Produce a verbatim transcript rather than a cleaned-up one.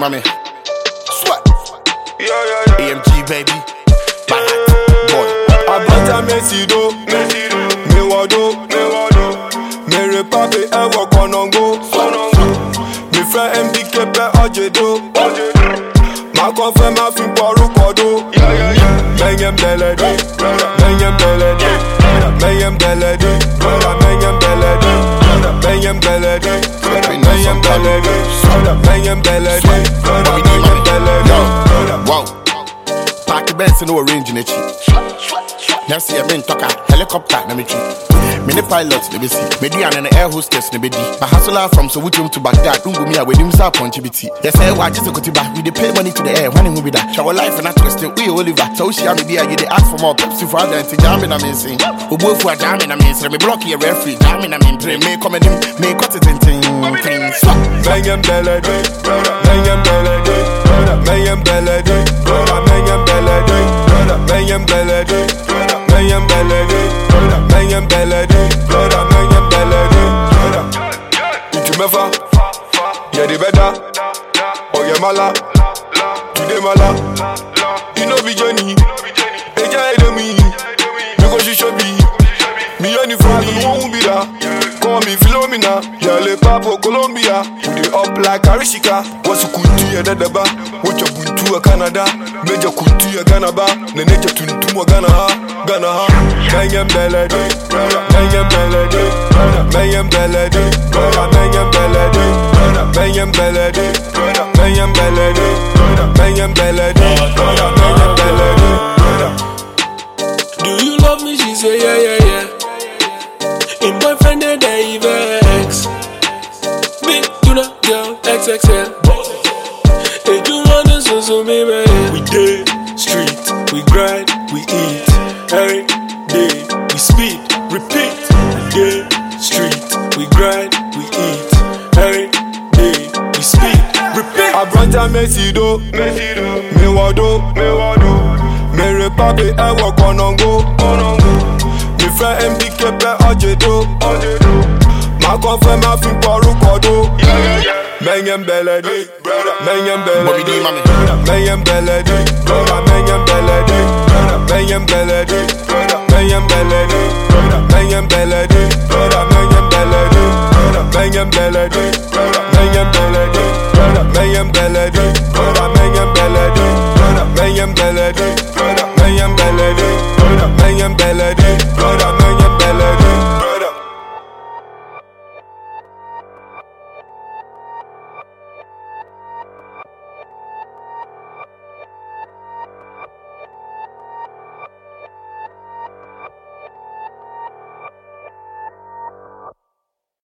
mommy. Sweat. Yeah, yeah, yeah. A M G, baby. By hat, boy. Abata Messi do, me wado, me wado. Me repape e wo konongo, me friend M D K pe ojedo. Ma confirm ma fin poru kodo. Menyem belede, menyem belede, menyem belede, menyem belede, menyem belede, menyem belede, menyem belede, menyem belede. Wow. Party Benz no range in the cheap. Now see a man talker, helicopter, na me tree. Me the pilot, let me see. Me the and the air hostess, ne be di. My hustler from so which room to Baghdad. Don't go me away, them sa punch B T. They say why just a cotiba. We dey pay money to the air. When who be that? Show life and not twisting. We Oliver. So she am there. You dey ask for more Pepsi for other to jam in a mean sing. Who both for jam in a mean sing. Me block your referee. Jam in a mean play. Me come in, me cut it in ting ting. Menyem belede, menyem belede, menyem belede, menyem belede, menyem belede, menyem belede, menyem belede, menyem belede. Itu mefa, yeah the better. Oh yeah mala, today mala. You know be Johnny, eja edemi. Me go shisho bi, me only friend who won't be there. Call me Philomena, yeah le papo Colombia. We dey up like Arishika. What's a kuntu ya dadaba? What's a buntu a Canada? Major kuntu ya Ganaba. Neneja tuntu wa Gana ha, Gana ha. Menyem belede, menyem belede, menyem belede, menyem belede, menyem belede, menyem belede, menyem belede, menyem belede. Do you love me? She say yeah yeah yeah. In boyfriend they dey vex. Big tuna girl X X L. They do run the so so baby. We day street, we grind, we eat. Every day we speed, repeat. We day street, we grind, we eat. Every day we speed, repeat. Abata Messi do, me wado, me wado. Me repape e wo konongo, konongo. Me friend M D K pe ojedo, ojedo. Ma confirm ma fin poru kodo. Menyem belede, menyem belede, menyem belede, menyem belede, menyem belede, menyem belede, menyem belede, menyem belede, menyem belede.